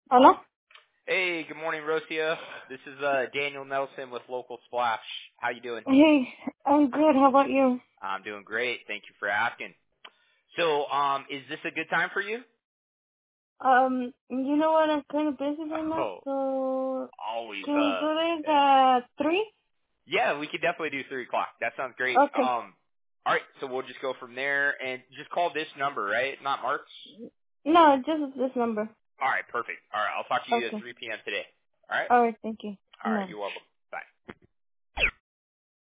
Hello? Hey, good morning, Rosia. This is Daniel Nelson with Local Splash. How you doing? Hey, I'm good. How about you? I'm doing great. Thank you for asking. So, is this a good time for you? You know what? I'm kind of busy right now, Oh, so always. can we do this at 3? Yeah, we could definitely do 3 o'clock. That sounds great. Okay. All right. So we'll just go from there and just call this number, right? Not Mark's. No, just this number. All right, perfect. All right, I'll talk to you at Okay. 3 p.m. today. All right. Alright, thank you. All right. Bye. You're welcome. Bye.